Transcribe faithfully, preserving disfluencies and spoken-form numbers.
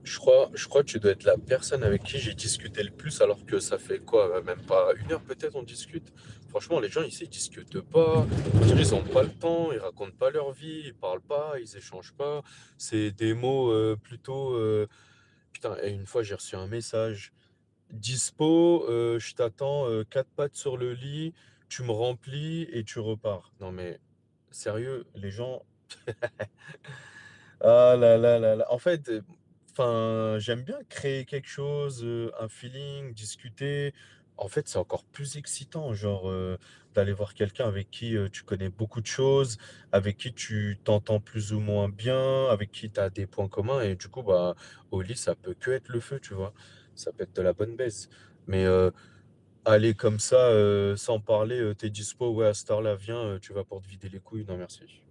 Je crois je crois que tu dois être la personne avec qui j'ai discuté le plus alors que ça fait quoi? Heu, même pas une heure peut-être on discute? Franchement les gens ici ils discutent pas, on dirait ils ont pas le temps, ils racontent pas leur vie, ils parlent pas, ils échangent pas. C'est des mots, heu, plutôt, heu putain et une fois j'ai reçu un message: «Dispo, heu, je t'attends, heu, quatre pattes sur le lit, tu me remplis et tu repars». Non mais sérieux, les gens ah là là là là. En fait, heu, enfin, j'aime bien créer quelque chose, heu, un feeling, discuter. En fait, c'est encore plus excitant, genre, heu, d'aller voir quelqu'un avec qui, heu, tu connais beaucoup de choses, avec qui tu t'entends plus ou moins bien, avec qui tu as des points communs et du coup, bah, au lit, ça peut que être le feu, tu vois? Ça peut être de la bonne baise. Mais, heu, aller comme ça, heu, sans parler, heu: «Tu es dispo? Ouais, à cette heure-là, viens, heu, tu vas pour te vider les couilles». Non merci.